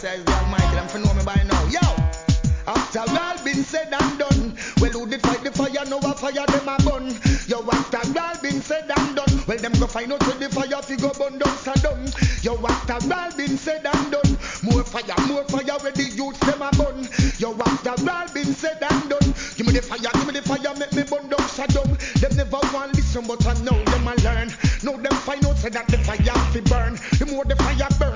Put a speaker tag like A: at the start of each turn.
A: says the Almighty, them for know me by now. Yo! After all been said and done, well who did fight the fire, now a fire them a burn. Yo, after all been said and done, well them go find out where the fire fi go burn down Saddam. Yo, after all been said and done, more fire where the youths them a burn. Yo, after all been said and done, give me the fire, make me burn down Saddam. Them never want listen, but I know them a learn. Now them find out say that the fire fi burn. The more the fire burn,